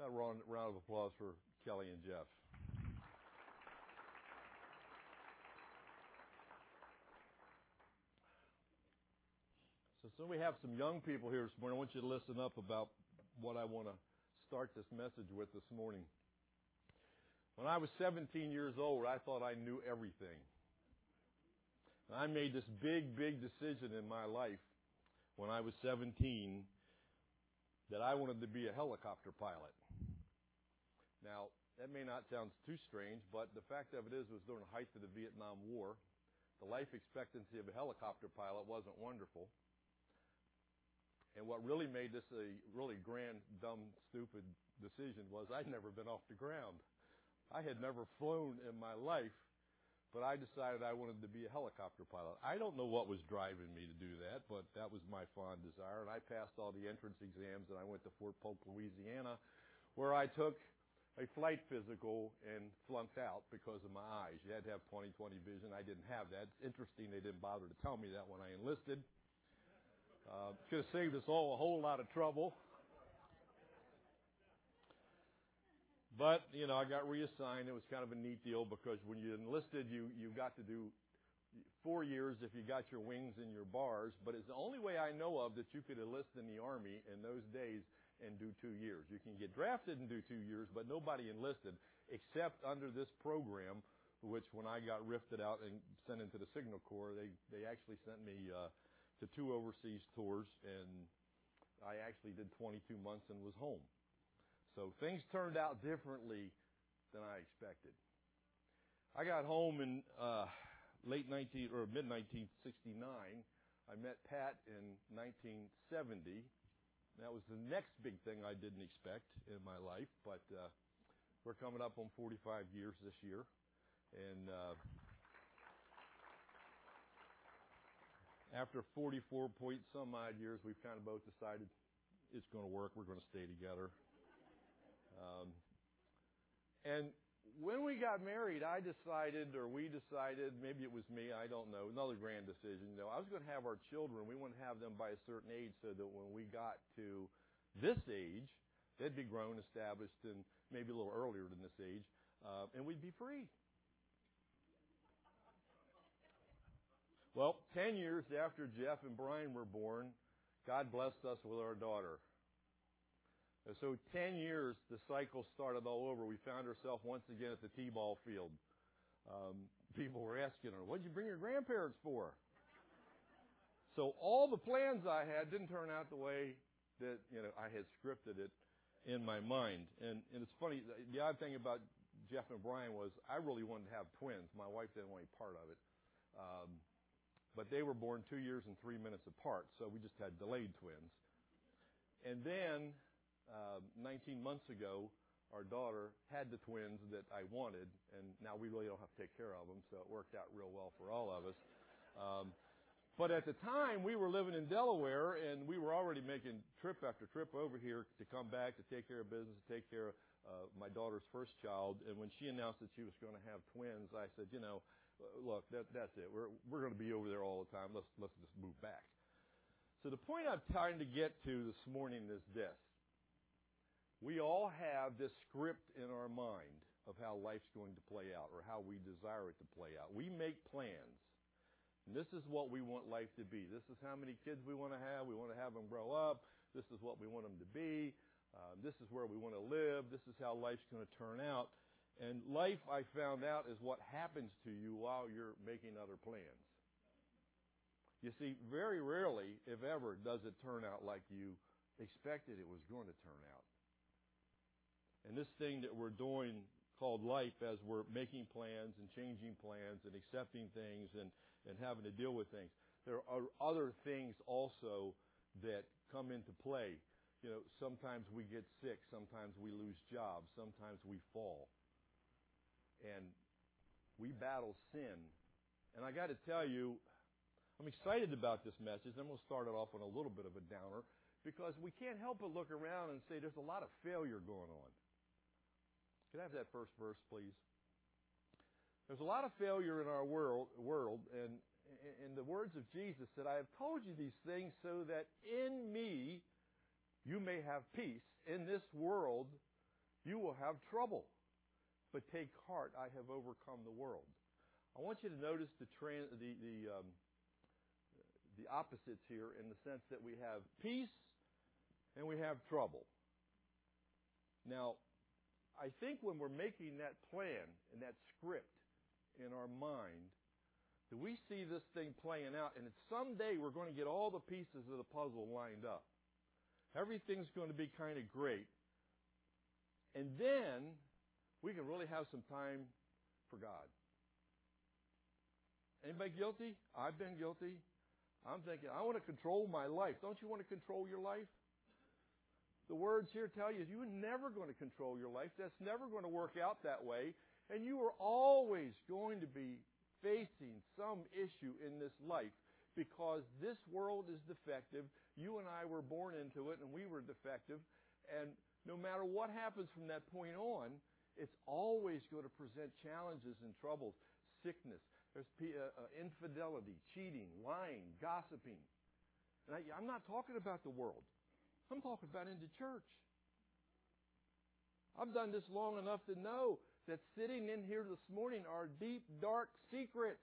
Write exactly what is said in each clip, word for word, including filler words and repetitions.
A round, round of applause for Kelly and Jeff. So, so we have some young people here this morning. I want you to listen up about what I want to start this message with this morning. When I was seventeen years old, I thought I knew everything. And I made this big, big decision in my life when I was seventeen that I wanted to be a helicopter pilot. Now, that may not sound too strange, but the fact of it is, was during the height of the Vietnam War. The life expectancy of a helicopter pilot wasn't wonderful. And what really made this a really grand, dumb, stupid decision was I'd never been off the ground. I had never flown in my life, but I decided I wanted to be a helicopter pilot. I don't know what was driving me to do that, but that was my fond desire. And I passed all the entrance exams, and I went to Fort Polk, Louisiana, where I took a flight physical and flunked out because of my eyes. You had to have twenty twenty vision. I didn't have that. It's interesting they didn't bother to tell me that when I enlisted. Uh, could have saved us all a whole lot of trouble. But, you know, I got reassigned. It was kind of a neat deal because when you enlisted, you, you got to do four years if you got your wings and your bars. But it's the only way I know of that you could enlist in the Army in those days and do two years. You can get drafted and do two years, but nobody enlisted except under this program, which when I got rifted out and sent into the Signal Corps, they, they actually sent me uh, to two overseas tours, and I actually did twenty-two months and was home. So things turned out differently than I expected. I got home in uh, late nineteen or mid nineteen sixty-nine. I met Pat in nineteen seventy. That was the next big thing I didn't expect in my life, but uh, we're coming up on forty-five years this year, and uh, after forty-four point some odd years, we've kind of both decided it's going to work. We're going to stay together. Um, and when we got married, I decided, or we decided, maybe it was me, I don't know, another grand decision. You know, I was going to have our children. We wanted to have them by a certain age so that when we got to this age, they'd be grown, established, and maybe a little earlier than this age, uh, and we'd be free. Well, ten years after Jeff and Brian were born, God blessed us with our daughter. And so ten years, the cycle started all over. We found ourselves once again at the T-ball field. Um, people were asking her, what did you bring your grandparents for? So all the plans I had didn't turn out the way that, you know, I had scripted it in my mind. And, and it's funny, the odd thing about Jeff and Brian was I really wanted to have twins. My wife didn't want any part of it. Um, but they were born two years and three minutes apart, so we just had delayed twins. And then Uh, nineteen months ago, our daughter had the twins that I wanted, and now we really don't have to take care of them, so it worked out real well for all of us. Um, but at the time, we were living in Delaware, and we were already making trip after trip over here to come back to take care of business, to take care of uh, my daughter's first child. And when she announced that she was going to have twins, I said, you know, look, that, that's it. We're we're going to be over there all the time. Let's let's just move back. So the point I'm trying to get to this morning is this. We all have this script in our mind of how life's going to play out or how we desire it to play out. We make plans. And this is what we want life to be. This is how many kids we want to have. We want to have them grow up. This is what we want them to be. Uh, this is where we want to live. This is how life's going to turn out. And life, I found out, is what happens to you while you're making other plans. You see, very rarely, if ever, does it turn out like you expected it was going to turn out. And this thing that we're doing called life, as we're making plans and changing plans and accepting things and, and having to deal with things, there are other things also that come into play. You know, sometimes we get sick, sometimes we lose jobs, sometimes we fall. And we battle sin. And I got to tell you, I'm excited about this message. I'm going to start it off on a little bit of a downer because we can't help but look around and say there's a lot of failure going on. Could I have that first verse, please? There's a lot of failure in our world, world, and in the words of Jesus said, I have told you these things so that in me you may have peace. In this world You will have trouble. But take heart, I have overcome the world. I want you to notice the trans, the the, um, the opposites here in the sense that we have peace and we have trouble. Now, I think when we're making that plan and that script in our mind, that we see this thing playing out, and it's someday we're going to get all the pieces of the puzzle lined up. Everything's going to be kind of great. And then we can really have some time for God. Anybody guilty? I've been guilty. I'm thinking, I want to control my life. Don't you want to control your life? The words here tell you you're never going to control your life. That's never going to work out that way. And you are always going to be facing some issue in this life because this world is defective. You and I were born into it, and we were defective. And no matter what happens from that point on, it's always going to present challenges and troubles, sickness. There's uh, uh, infidelity, cheating, lying, gossiping. And I, I'm not talking about the world. I'm talking about in the church. I've done this long enough to know that sitting in here this morning are deep, dark secrets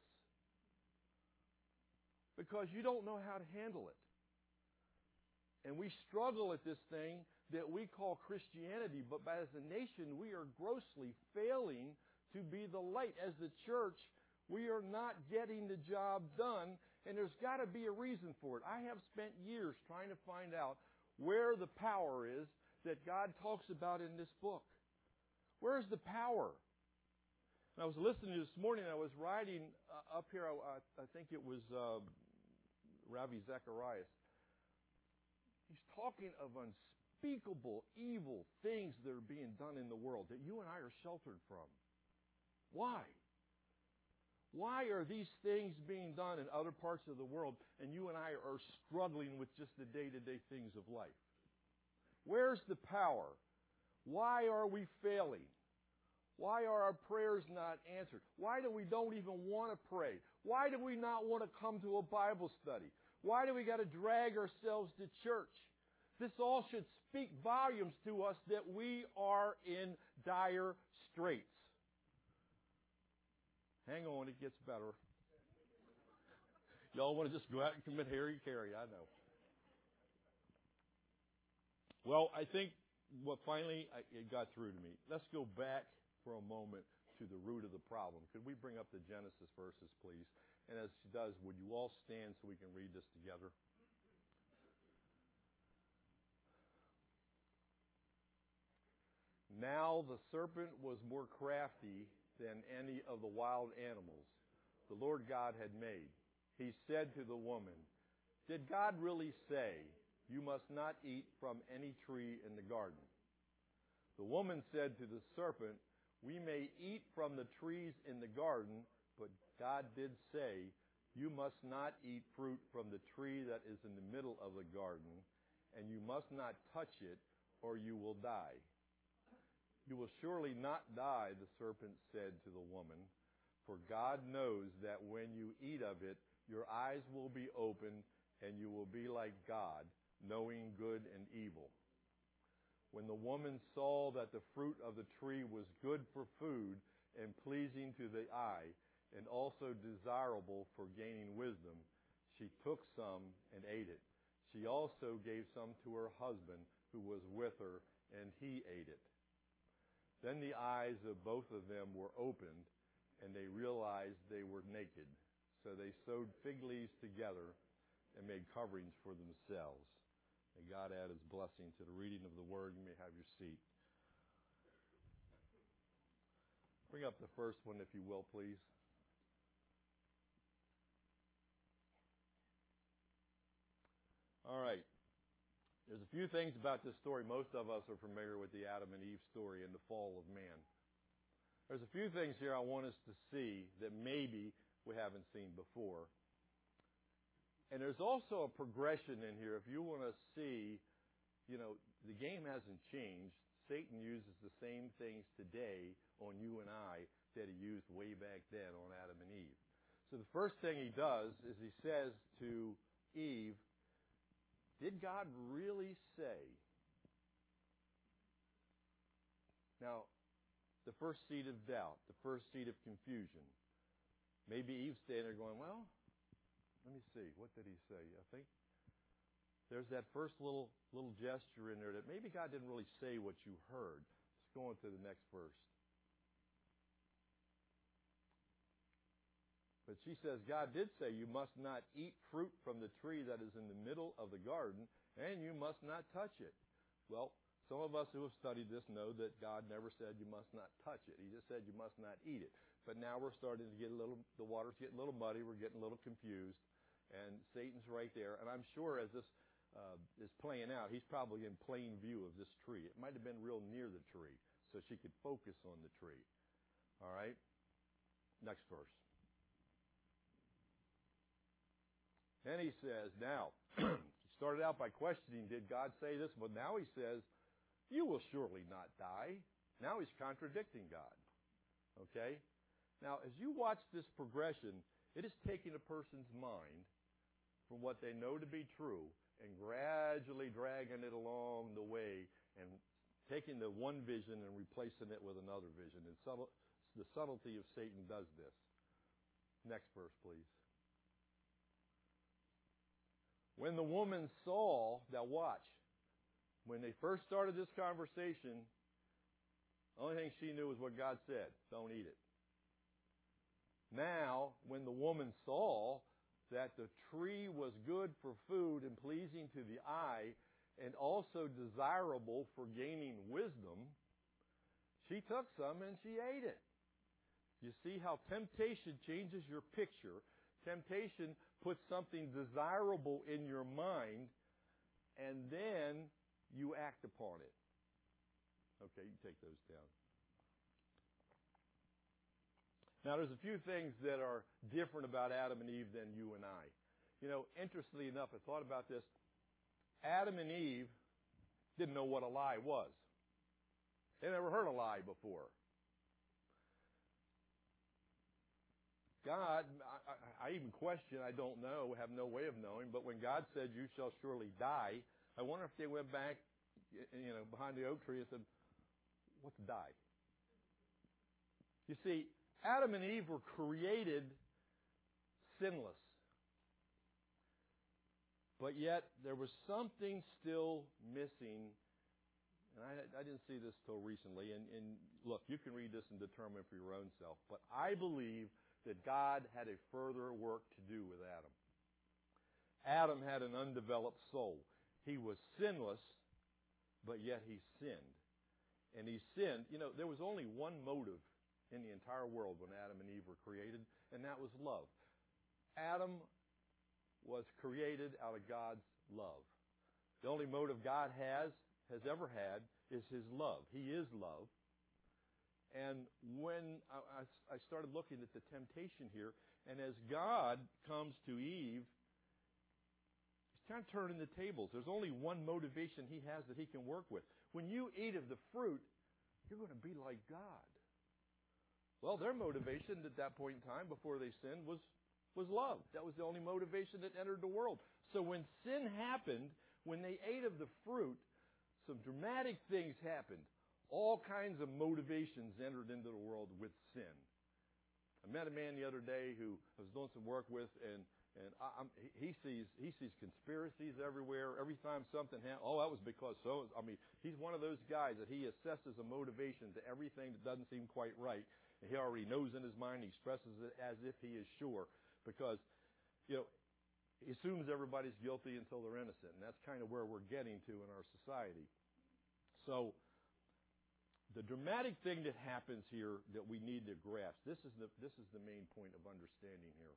because you don't know how to handle it. And we struggle at this thing that we call Christianity, but as a nation, we are grossly failing to be the light. As the church, we are not getting the job done, and there's got to be a reason for it. I have spent years trying to find out where the power is that God talks about in this book. Where's the power? And I was listening this morning, I was riding uh, up here, I, I think it was uh, Ravi Zacharias. He's talking of unspeakable evil things that are being done in the world that you and I are sheltered from. Why? Why are these things being done in other parts of the world and you and I are struggling with just the day-to-day things of life? Where's the power? Why are we failing? Why are our prayers not answered? Why do we don't even want to pray? Why do we not want to come to a Bible study? Why do we got to drag ourselves to church? This all should speak volumes to us that we are in dire straits. Hang on, it gets better. Y'all want to just go out and commit harry-carry, I know. Well, I think what finally it got through to me. Let's go back for a moment to the root of the problem. Could we bring up the Genesis verses, please? And as she does, would you all stand so we can read this together? Now the serpent was more crafty than any of the wild animals the Lord God had made. He said to the woman, "Did God really say, 'You must not eat from any tree in the garden'?" The woman said to the serpent, "We may eat from the trees in the garden, but God did say, 'You must not eat fruit from the tree that is in the middle of the garden, and you must not touch it, or you will die.' 'You will surely not die,' the serpent said to the woman, 'for God knows that when you eat of it, your eyes will be opened, and you will be like God, knowing good and evil.' When the woman saw that the fruit of the tree was good for food and pleasing to the eye, and also desirable for gaining wisdom, she took some and ate it. She also gave some to her husband who was with her, and he ate it. Then the eyes of both of them were opened, and they realized they were naked. So they sewed fig leaves together and made coverings for themselves. May God add His blessing to the reading of the Word. You may have your seat. Bring up the first one, if you will, please. All right. There's a few things about this story. Most of us are familiar with the Adam and Eve story and the fall of man. There's a few things here I want us to see that maybe we haven't seen before. And there's also a progression in here. If you want to see, you know, the game hasn't changed. Satan uses the same things today on you and I that he used way back then on Adam and Eve. So the first thing he does is he says to Eve, "Did God really say?" Now, the first seed of doubt, the first seed of confusion. Maybe Eve's standing there going, well, let me see. What did he say? I think there's that first little little gesture in there that maybe God didn't really say what you heard. Let's go on to the next verse. But she says, God did say you must not eat fruit from the tree that is in the middle of the garden, and you must not touch it. Well, some of us who have studied this know that God never said you must not touch it. He just said you must not eat it. But now we're starting to get a little, the water's getting a little muddy, we're getting a little confused, and Satan's right there. And I'm sure as this uh, is playing out, he's probably in plain view of this tree. It might have been real near the tree, so she could focus on the tree. All right? Next verse. Then he says, now, he started out by questioning, did God say this? But now he says, you will surely not die. Now he's contradicting God. Okay? Now, as you watch this progression, it is taking a person's mind from what they know to be true and gradually dragging it along the way and taking the one vision and replacing it with another vision. And subtle, the subtlety of Satan does this. Next verse, please. When the woman saw, now watch, when they first started this conversation, the only thing she knew was what God said, don't eat it. Now, when the woman saw that the tree was good for food and pleasing to the eye and also desirable for gaining wisdom, she took some and she ate it. You see how temptation changes your picture. Temptation puts something desirable in your mind, and then you act upon it. Okay, you can take those down. Now, there's a few things that are different about Adam and Eve than you and I. You know, interestingly enough, I thought about this. Adam and Eve didn't know what a lie was. They never heard a lie before. God, I, I even question, I don't know, have no way of knowing, but when God said, you shall surely die, I wonder if they went back, you know, behind the oak tree and said, what's die? You see, Adam and Eve were created sinless. But yet, there was something still missing. And I, I didn't see this till recently. And, and look, you can read this and determine for your own self. But I believe that God had a further work to do with Adam. Adam had an undeveloped soul. He was sinless, but yet he sinned. And he sinned. You know, there was only one motive in the entire world when Adam and Eve were created, and that was love. Adam was created out of God's love. The only motive God has, has ever had, is His love. He is love. And when I, I started looking at the temptation here, and as God comes to Eve, He's kind of turning the tables. There's only one motivation He has that He can work with. When you eat of the fruit, you're going to be like God. Well, their motivation at that point in time, before they sinned, was, was love. That was the only motivation that entered the world. So when sin happened, when they ate of the fruit, some dramatic things happened. All kinds of motivations entered into the world with sin. I met a man the other day who I was doing some work with, and and I, I'm, he sees he sees conspiracies everywhere. Every time something happens, oh, that was because so. I mean, he's one of those guys that he assesses a motivation to everything that doesn't seem quite right. And he already knows in his mind. He expresses it as if he is sure, because you know he assumes everybody's guilty until they're innocent, and that's kind of where we're getting to in our society. So, the dramatic thing that happens here that we need to grasp, this is the this is the main point of understanding here.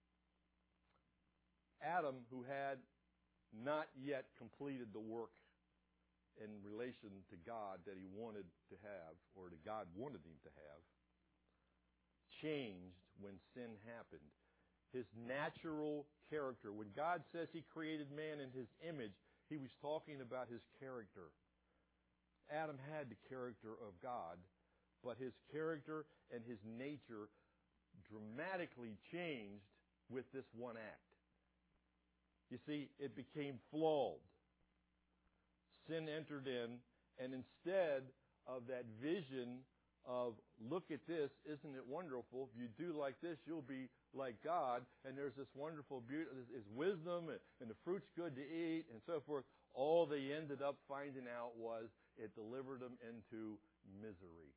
Adam, who had not yet completed the work in relation to God that he wanted to have, or that God wanted him to have, changed when sin happened. His natural character. When God says He created man in His image, He was talking about his character. Adam had the character of God, but his character and his nature dramatically changed with this one act. You see, it became flawed. Sin entered in, and instead of that vision of, look at this, isn't it wonderful? If you do like this, you'll be like God. And there's this wonderful beauty, this wisdom, and, and the fruit's good to eat, and so forth. All they ended up finding out was it delivered them into misery.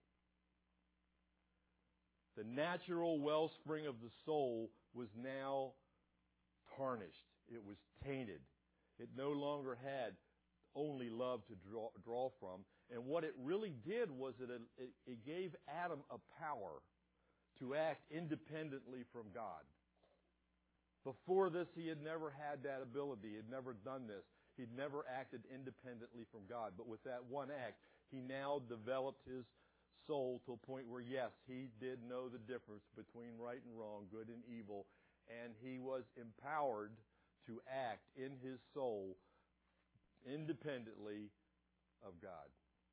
The natural wellspring of the soul was now tarnished. It was tainted. It no longer had only love to draw, draw from. And what it really did was it, it, it gave Adam a power to act independently from God. Before this, he had never had that ability. He had never done this. He'd never acted independently from God. But with that one act, he now developed his soul to a point where, yes, he did know the difference between right and wrong, good and evil, and he was empowered to act in his soul independently of God.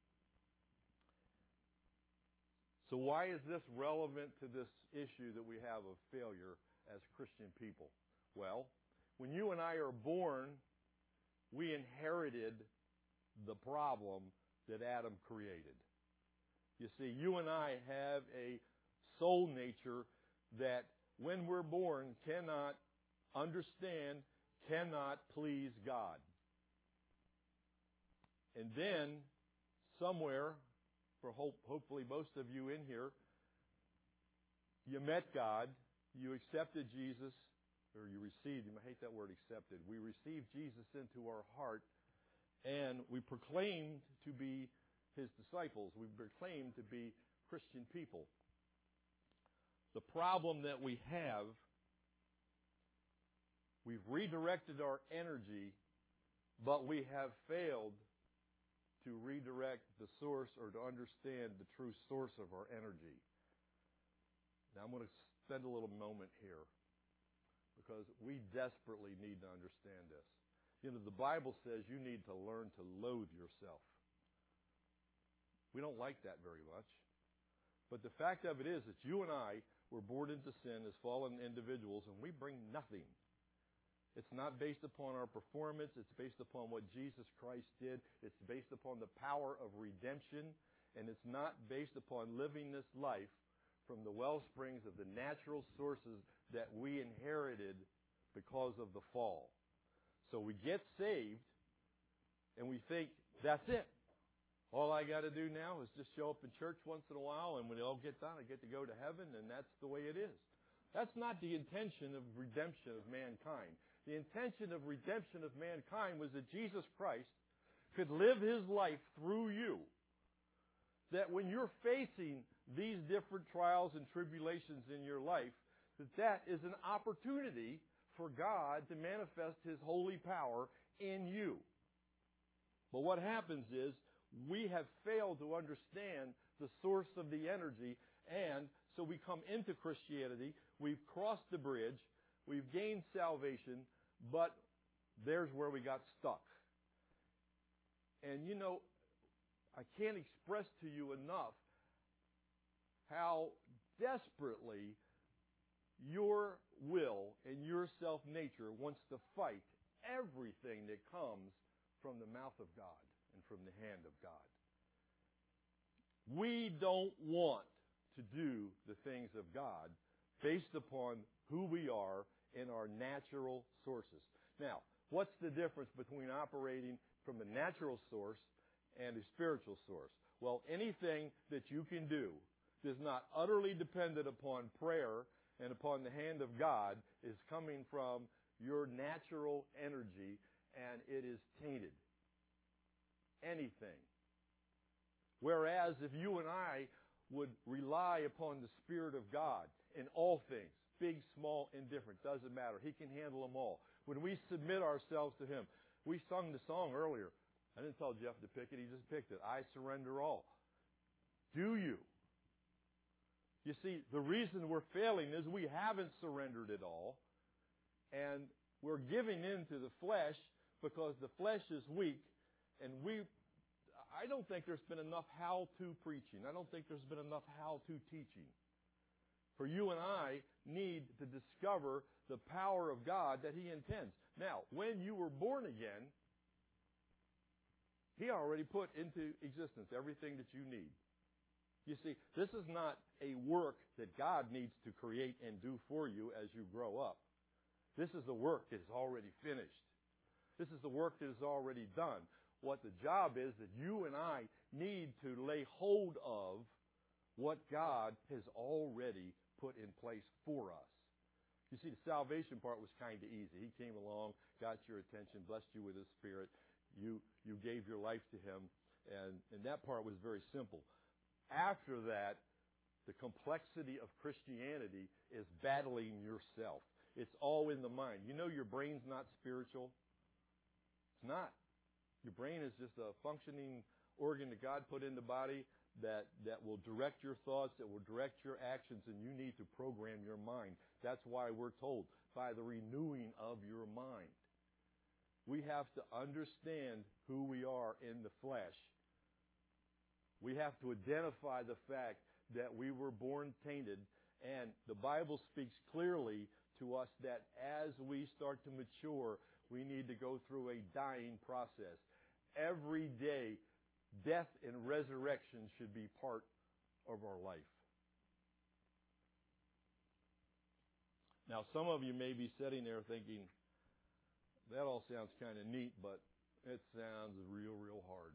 So why is this relevant to this issue that we have of failure as Christian people? Well, when you and I are born, we inherited the problem that Adam created. You see, you and I have a soul nature that when we're born cannot understand, cannot please God. And then, somewhere, for hope, hopefully most of you in here, you met God, you accepted Jesus, or you received him. I hate that word accepted. We received Jesus into our heart, and we proclaimed to be his disciples. We proclaimed to be Christian people. The problem that we have, we've redirected our energy, but we have failed to redirect the source or to understand the true source of our energy. Now I'm going to spend a little moment here because we desperately need to understand this. You know, the Bible says you need to learn to loathe yourself. We don't like that very much. But the fact of it is that you and I were born into sin as fallen individuals, and we bring nothing. It's not based upon our performance. It's based upon what Jesus Christ did. It's based upon the power of redemption. And it's not based upon living this life from the well springs of the natural sources that we inherited because of the fall. So we get saved, and we think, that's it. All I got to do now is just show up in church once in a while, and when it all gets done, I get to go to heaven, and that's the way it is. That's not the intention of redemption of mankind. The intention of redemption of mankind was that Jesus Christ could live his life through you. That when you're facing these different trials and tribulations in your life, that that is an opportunity for God to manifest his holy power in you. But what happens is we have failed to understand the source of the energy, and so we come into Christianity, we've crossed the bridge, we've gained salvation, but there's where we got stuck. And you know, I can't express to you enough how desperately your will and your self-nature wants to fight everything that comes from the mouth of God and from the hand of God. We don't want to do the things of God based upon who we are in our natural sources. Now, what's the difference between operating from a natural source and a spiritual source? Well, anything that you can do that's not utterly dependent upon prayer and upon the hand of God is coming from your natural energy, and it is tainted. Anything. Whereas if you and I would rely upon the Spirit of God in all things, big, small, indifferent, doesn't matter. He can handle them all. When we submit ourselves to him, we sung the song earlier. I didn't tell Jeff to pick it. He just picked it. I surrender all. Do you? You see, the reason we're failing is we haven't surrendered it all. And we're giving in to the flesh because the flesh is weak. And we, I don't think there's been enough how-to preaching. I don't think there's been enough how-to teaching. For you and I need to discover the power of God that he intends. Now, when you were born again, He already put into existence everything that you need. You see, this is not a work that God needs to create and do for you as you grow up. This is the work that is already finished. This is the work that is already done. What the job is that you and I need to lay hold of what God has already put in place for us. You see, the salvation part was kind of easy. He came along, got your attention, blessed you with His Spirit. You you gave your life to Him, and, and that part was very simple. After that, the complexity of Christianity is battling yourself. It's all in the mind. You know your brain's not spiritual? It's not. Your brain is just a functioning organ that God put in the body that, that will direct your thoughts, that will direct your actions, and you need to program your mind. That's why we're told, by the renewing of your mind. We have to understand who we are in the flesh. We have to identify the fact that we were born tainted, and the Bible speaks clearly to us that as we start to mature, we need to go through a dying process. Every day, death and resurrection should be part of our life. Now, some of you may be sitting there thinking, that all sounds kind of neat, but it sounds real, real hard.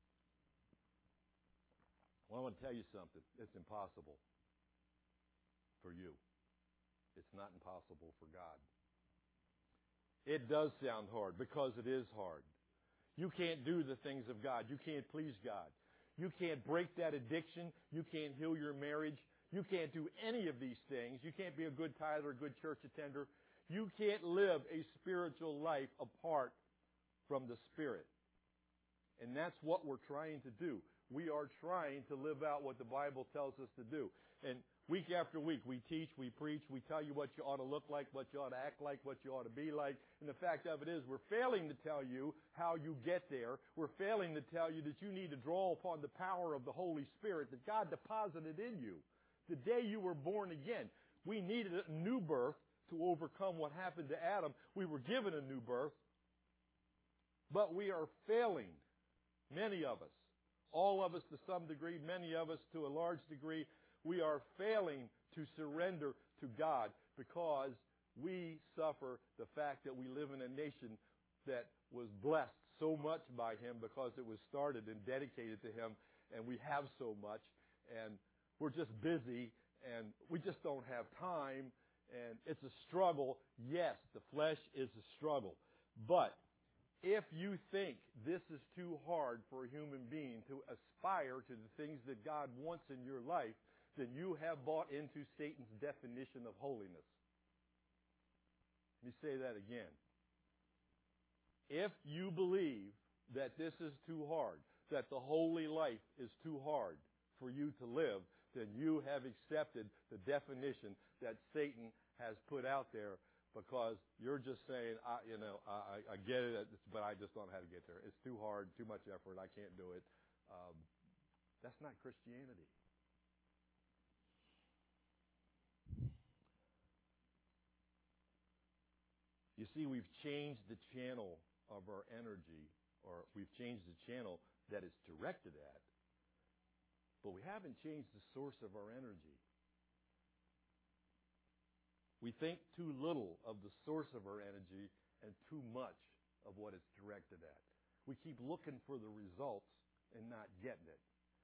Well, I want to tell you something. It's impossible for you. It's not impossible for God. It does sound hard because it is hard. You can't do the things of God. You can't please God. You can't break that addiction. You can't heal your marriage. You can't do any of these things. You can't be a good tither, a good church attender. You can't live a spiritual life apart from the Spirit. And that's what we're trying to do. We are trying to live out what the Bible tells us to do. And week after week, we teach, we preach, we tell you what you ought to look like, what you ought to act like, what you ought to be like. And the fact of it is, we're failing to tell you how you get there. We're failing to tell you that you need to draw upon the power of the Holy Spirit that God deposited in you. The day you were born again, we needed a new birth to overcome what happened to Adam. We were given a new birth, but we are failing, many of us. All of us to some degree, many of us to a large degree, we are failing to surrender to God because we suffer the fact that we live in a nation that was blessed so much by Him because it was started and dedicated to Him, and we have so much, and we're just busy, and we just don't have time, and it's a struggle. Yes, the flesh is a struggle, but if you think this is too hard for a human being to aspire to the things that God wants in your life, then you have bought into Satan's definition of holiness. Let me say that again. If you believe that this is too hard, that the holy life is too hard for you to live, then you have accepted the definition that Satan has put out there, because you're just saying, I, you know, I, I get it, but I just don't know how to get there. It's too hard, too much effort. I can't do it. Um, that's not Christianity. You see, we've changed the channel of our energy, or we've changed the channel that it's directed at, but we haven't changed the source of our energy. We think too little of the source of our energy and too much of what it's directed at. We keep looking for the results and not getting it.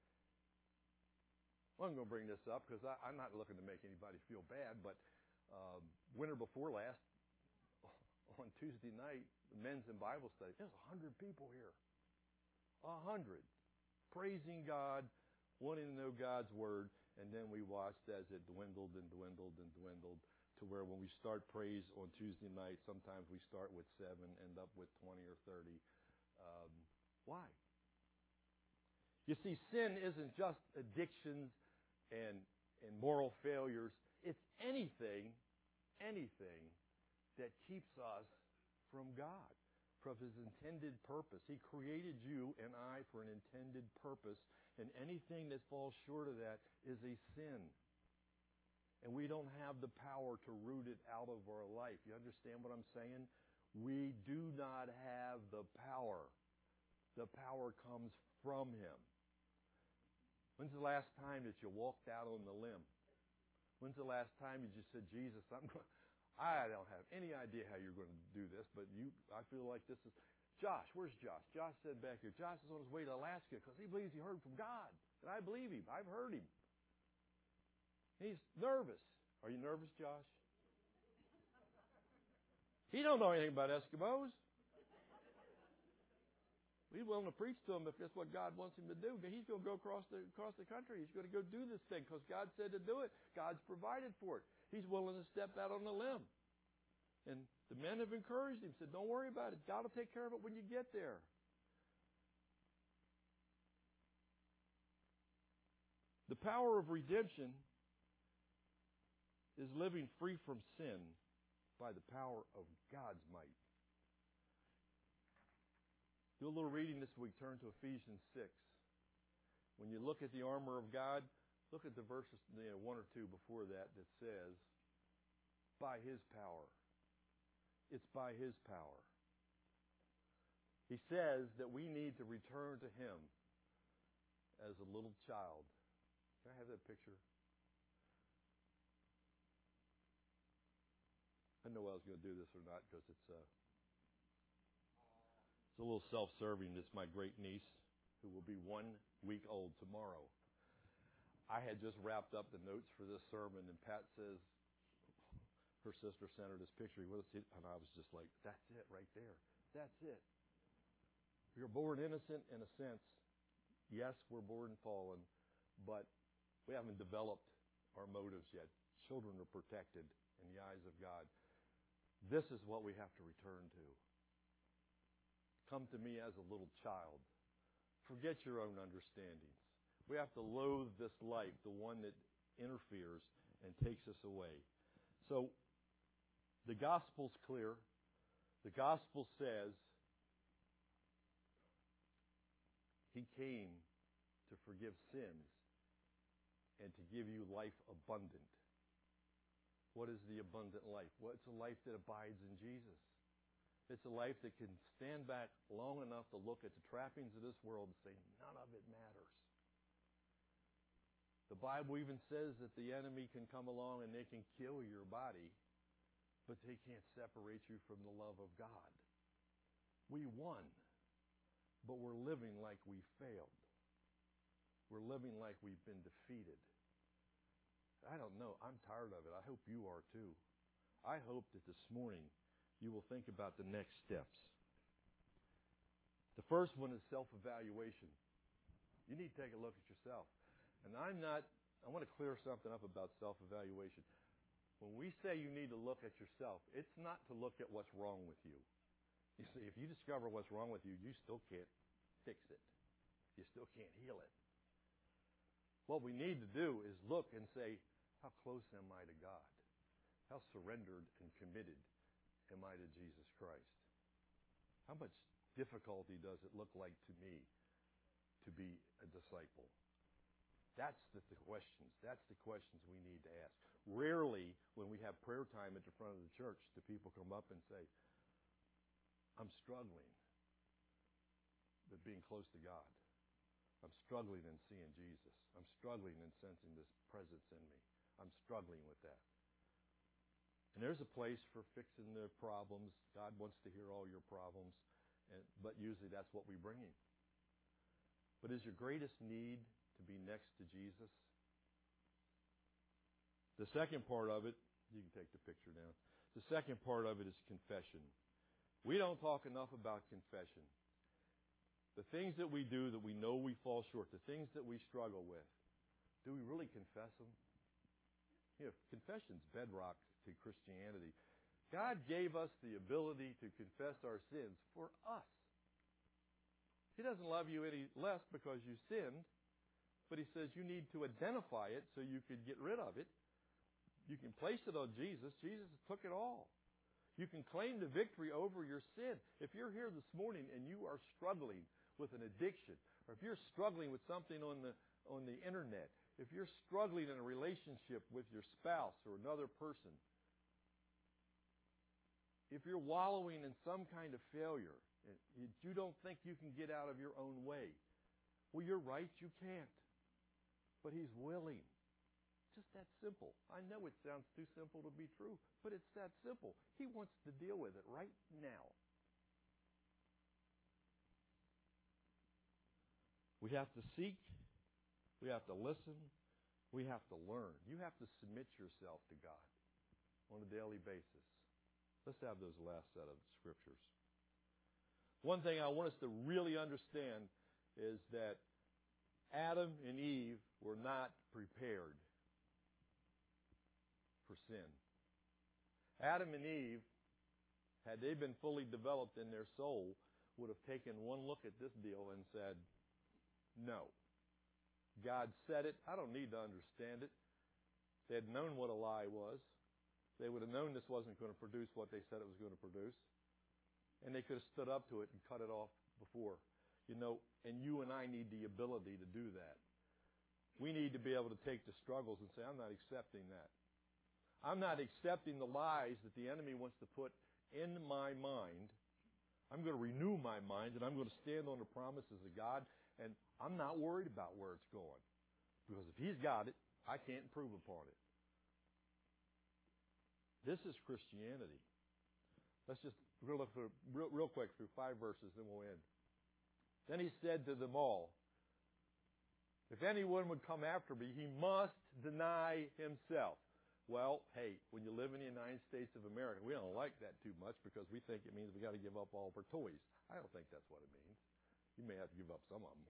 Well, I'm going to bring this up because I, I'm not looking to make anybody feel bad, but um, winter before last, on Tuesday night, the men's in Bible study, there's a hundred people here. A hundred. Praising God, wanting to know God's Word, and then we watched as it dwindled and dwindled and dwindled to where when we start praise on Tuesday night, sometimes we start with seven, end up with twenty or thirty. Um, why? You see, sin isn't just addictions and, and moral failures. It's anything, anything that keeps us from God, from His intended purpose. He created you and I for an intended purpose, and anything that falls short of that is a sin. And we don't have the power to root it out of our life. You understand what I'm saying? We do not have the power The power comes from Him. When's the last time that you walked out on the limb? When's the last time you just said, Jesus, I'm going, I don't have any idea how you're going to do this, but you, I feel like this is... Josh, where's Josh? Josh said back here, Josh is on his way to Alaska because he believes he heard from God. And I believe him. I've heard him. He's nervous. Are you nervous, Josh? He don't know anything about Eskimos. He's willing to preach to them if that's what God wants him to do. He's going to go across the across the country. He's going to go do this thing because God said to do it. God's provided for it. He's willing to step out on the limb. And the men have encouraged him, said, don't worry about it. God will take care of it when you get there. The power of redemption is living free from sin by the power of God's might. Do a little reading this week. Turn to Ephesians six. When you look at the armor of God, look at the verses, you know, one or two before that that says, by His power. It's by His power. He says that we need to return to Him as a little child. Can I have that picture? I know I was going to do this or not because it's uh, it's a little self-serving. It's my great niece who will be one week old tomorrow. I had just wrapped up the notes for this sermon, and Pat says, her sister sent her this picture. What is it? And I was just like, that's it right there. That's it. We are born innocent in a sense. Yes, we're born fallen, but we haven't developed our motives yet. Children are protected in the eyes of God. This is what we have to return to. Come to me as a little child. Forget your own understandings. We have to loathe this life, the one that interferes and takes us away. So, the gospel's clear. The gospel says He came to forgive sins and to give you life abundant. What is the abundant life? Well, it's a life that abides in Jesus. It's a life that can stand back long enough to look at the trappings of this world and say, none of it matters. The Bible even says that the enemy can come along and they can kill your body, but they can't separate you from the love of God. We won, but we're living like we failed. We're living like we've been defeated. I don't know. I'm tired of it. I hope you are too. I hope that this morning you will think about the next steps. The first one is self-evaluation. You need to take a look at yourself. And I'm not, I want to clear something up about self-evaluation. When we say you need to look at yourself, it's not to look at what's wrong with you. You see, if you discover what's wrong with you, you still can't fix it. You still can't heal it. What we need to do is look and say, how close am I to God? How surrendered and committed am I to Jesus Christ? How much difficulty does it look like to me to be a disciple? That's the, the questions. That's the questions we need to ask. Rarely, when we have prayer time at the front of the church, do people come up and say, I'm struggling with being close to God. I'm struggling in seeing Jesus. I'm struggling in sensing this presence in me. I'm struggling with that. And there's a place for fixing the problems. God wants to hear all your problems, and, but usually that's what we bring Him. But is your greatest need to be next to Jesus? The second part of it, you can take the picture down. The second part of it is confession. We don't talk enough about confession. The things that we do that we know we fall short, the things that we struggle with, do we really confess them? You know, confession's bedrock to Christianity. God gave us the ability to confess our sins for us. He doesn't love you any less because you sinned, but He says you need to identify it so you can get rid of it. You can place it on Jesus. Jesus took it all. You can claim the victory over your sin. If you're here this morning and you are struggling with an addiction, or if you're struggling with something on the on the internet, if you're struggling in a relationship with your spouse or another person, if you're wallowing in some kind of failure, and you don't think you can get out of your own way, well, you're right, you can't. But He's willing. Just that simple. I know it sounds too simple to be true, but it's that simple. He wants to deal with it right now. We have to seek. We have to listen. We have to learn. You have to submit yourself to God on a daily basis. Let's have those last set of scriptures. One thing I want us to really understand is that Adam and Eve were not prepared for sin. Adam and Eve, had they been fully developed in their soul, would have taken one look at this deal and said, no. God said it. I don't need to understand it. They had known what a lie was. They would have known this wasn't going to produce what they said it was going to produce. And they could have stood up to it and cut it off before. You know, and you and I need the ability to do that. We need to be able to take the struggles and say, I'm not accepting that. I'm not accepting the lies that the enemy wants to put in my mind. I'm going to renew my mind, and I'm going to stand on the promises of God, and I'm not worried about where it's going. Because if He's got it, I can't improve upon it. This is Christianity. Let's just we're going to look through, real, real quick through five verses, then we'll end. Then He said to them all, if anyone would come after me, he must deny himself. Well, hey, when you live in the United States of America, we don't like that too much because we think it means we got to give up all of our toys. I don't think that's what it means. You may have to give up some of them.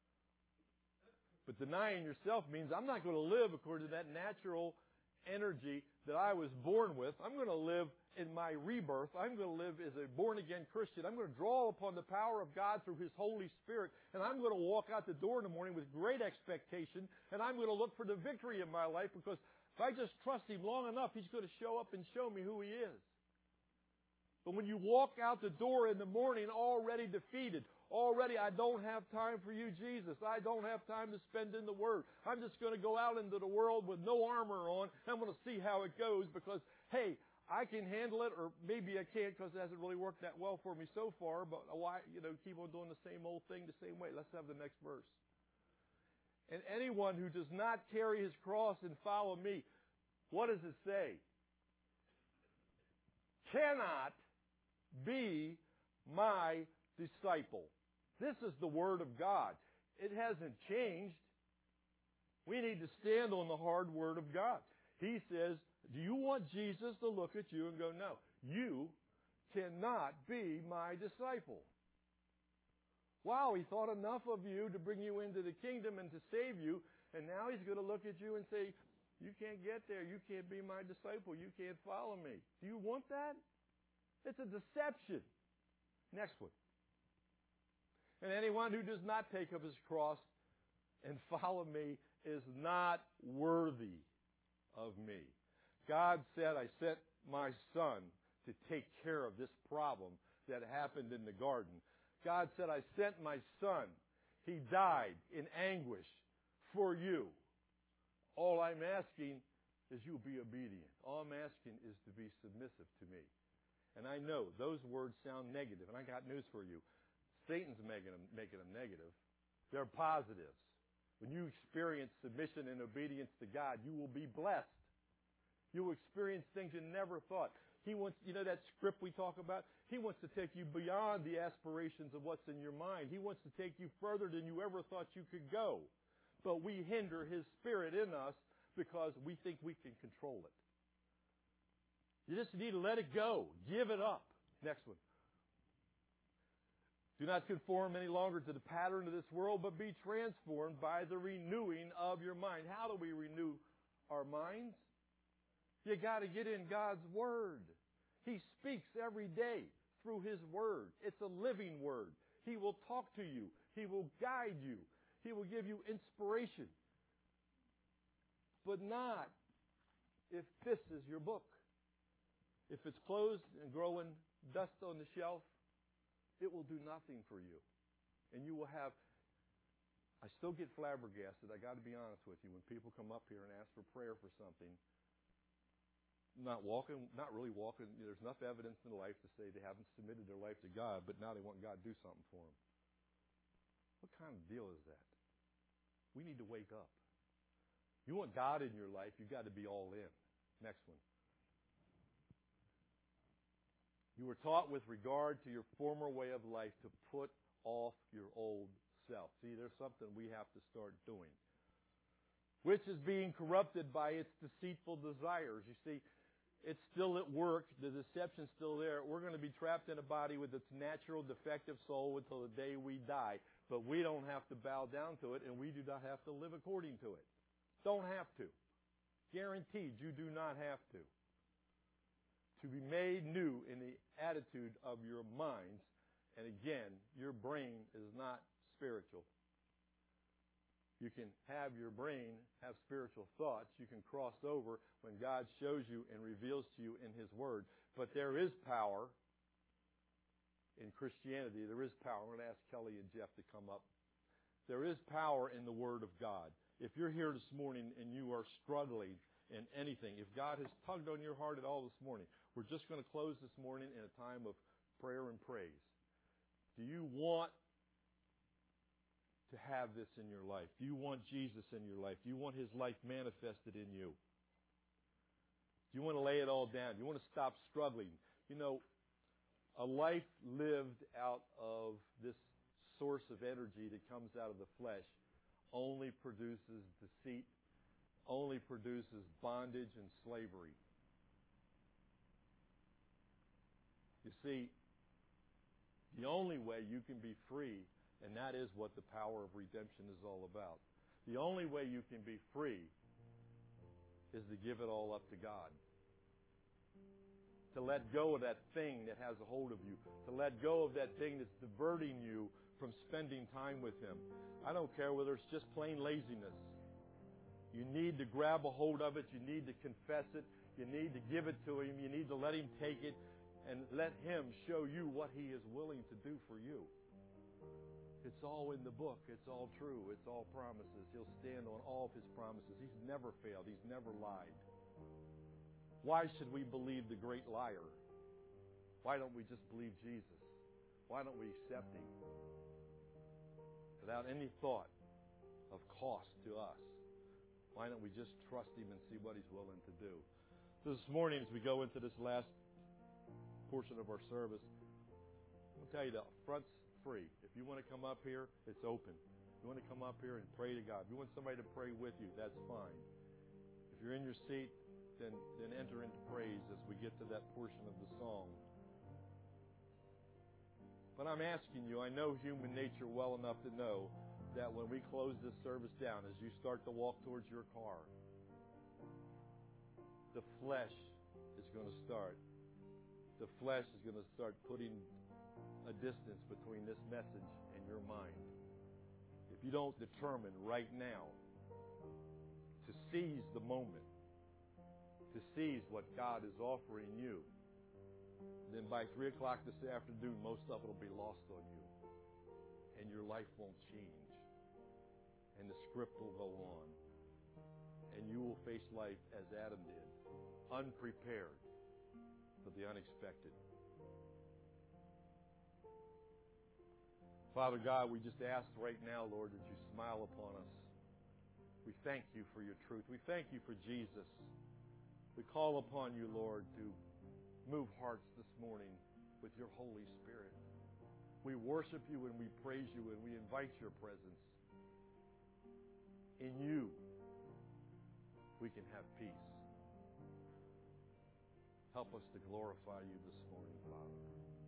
But denying yourself means I'm not going to live according to that natural energy that I was born with. I'm going to live in my rebirth. I'm going to live as a born-again Christian. I'm going to draw upon the power of God through His Holy Spirit, and I'm going to walk out the door in the morning with great expectation, and I'm going to look for the victory in my life because if I just trust Him long enough, He's going to show up and show me who He is. But when you walk out the door in the morning already defeated, already I don't have time for you, Jesus. I don't have time to spend in the Word. I'm just going to go out into the world with no armor on. I'm going to see how it goes because, hey, I can handle it, or maybe I can't because it hasn't really worked that well for me so far, but why, you know, keep on doing the same old thing the same way. Let's have the next verse. And anyone who does not carry his cross and follow me, what does it say? Cannot be my disciple. This is the Word of God. It hasn't changed. We need to stand on the hard Word of God. He says, do you want Jesus to look at you and go, no, you cannot be my disciple? Wow, He thought enough of you to bring you into the kingdom and to save you, and now He's going to look at you and say, you can't get there. You can't be my disciple. You can't follow me. Do you want that? It's a deception. Next one. And anyone who does not take up his cross and follow me is not worthy of me. God said, I sent my Son to take care of this problem that happened in the garden. God said, I sent my Son. He died in anguish for you. All I'm asking is you be obedient. All I'm asking is to be submissive to me. And I know those words sound negative, and I got news for you. Satan's making them, making them negative. They're positives. When you experience submission and obedience to God, you will be blessed. You will experience things you never thought. He wants, you know that script we talk about? He wants to take you beyond the aspirations of what's in your mind. He wants to take you further than you ever thought you could go. But we hinder His Spirit in us because we think we can control it. You just need to let it go. Give it up. Next one. Do not conform any longer to the pattern of this world, but be transformed by the renewing of your mind. How do we renew our minds? You got to get in God's Word. He speaks every day through His Word. It's a living Word. He will talk to you. He will guide you. He will give you inspiration. But not if this is your book. If it's closed and growing dust on the shelf, it will do nothing for you. And you will have, I still get flabbergasted, I got to be honest with you, when people come up here and ask for prayer for something. not walking, not really walking. There's enough evidence in their life to say they haven't submitted their life to God, but now they want God to do something for them. What kind of deal is that? We need to wake up. You want God in your life, you've got to be all in. Next one. You were taught with regard to your former way of life to put off your old self. See, there's something we have to start doing. Which is being corrupted by its deceitful desires. You see, it's still at work. The deception's still there. We're going to be trapped in a body with its natural defective soul until the day we die. But we don't have to bow down to it, and we do not have to live according to it. Don't have to. Guaranteed, you do not have to. To be made new in the attitude of your minds. And again, your brain is not spiritual. You can have your brain have spiritual thoughts. You can cross over when God shows you and reveals to you in His Word. But there is power in Christianity. There is power. I'm going to ask Kelly and Jeff to come up. There is power in the Word of God. If you're here this morning and you are struggling in anything, if God has tugged on your heart at all this morning, we're just going to close this morning in a time of prayer and praise. Do you want to have this in your life? Do you want Jesus in your life? Do you want His life manifested in you? Do you want to lay it all down? Do you want to stop struggling? You know, a life lived out of this source of energy that comes out of the flesh only produces deceit, only produces bondage and slavery. You see, the only way you can be free, and that is what the power of redemption is all about. The only way you can be free is to give it all up to God. To let go of that thing that has a hold of you. To let go of that thing that's diverting you from spending time with Him. I don't care whether it's just plain laziness. You need to grab a hold of it. You need to confess it. You need to give it to Him. You need to let Him take it and let Him show you what He is willing to do for you. It's all in the book. It's all true. It's all promises. He'll stand on all of His promises. He's never failed. He's never lied. Why should we believe the great liar? Why don't we just believe Jesus? Why don't we accept Him without any thought of cost to us? Why don't we just trust Him and see what He's willing to do? So this morning, as we go into this last portion of our service, I'm going to tell you the front's free. If you want to come up here, it's open. If you want to come up here and pray to God, if you want somebody to pray with you, that's fine. If you're in your seat, then, then enter into praise as we get to that portion of the song. But I'm asking you, I know human nature well enough to know that when we close this service down, as you start to walk towards your car, the flesh is going to start. The flesh is going to start putting a distance between this message and your mind. If you don't determine right now to seize the moment, to seize what God is offering you, then by three o'clock this afternoon, most of it will be lost on you. And your life won't change. And the script will go on. And you will face life as Adam did, unprepared for the unexpected. Father God, we just ask right now, Lord, that you smile upon us. We thank you for your truth. We thank you for Jesus. We call upon you, Lord, to move hearts this morning with your Holy Spirit. We worship you and we praise you and we invite your presence. In you, we can have peace. Help us to glorify you this morning, Father.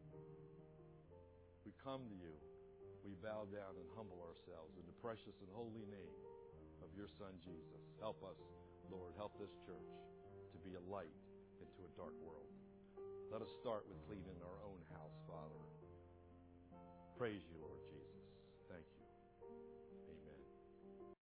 We come to you. We bow down and humble ourselves in the precious and holy name of your Son, Jesus. Help us, Lord. Help this church to be a light into a dark world. Let us start with cleaning our own house, Father. Praise you, Lord